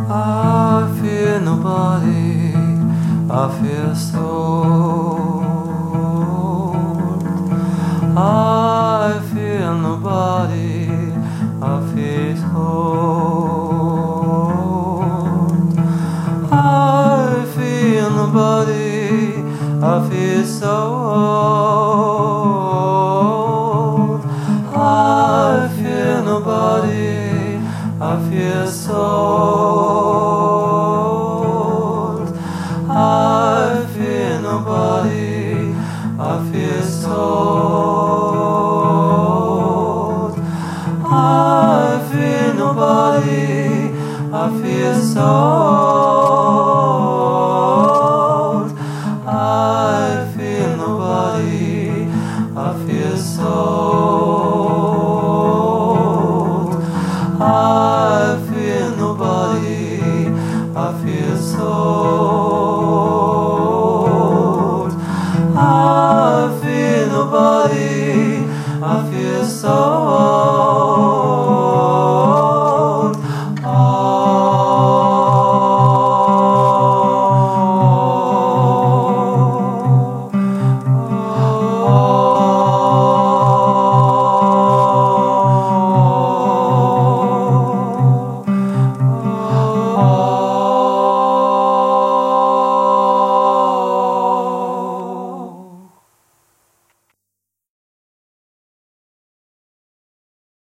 I feel nobody, I feel sold. I feel nobody, I feel sold. I feel nobody, I feel sold. I feel nobody, I feel sold. I feel nobody, I feel sold. I feel nobody, I feel sold. I feel nobody, I feel sold. I feel nobody, I feel sold. I feel nobody, I feel sold.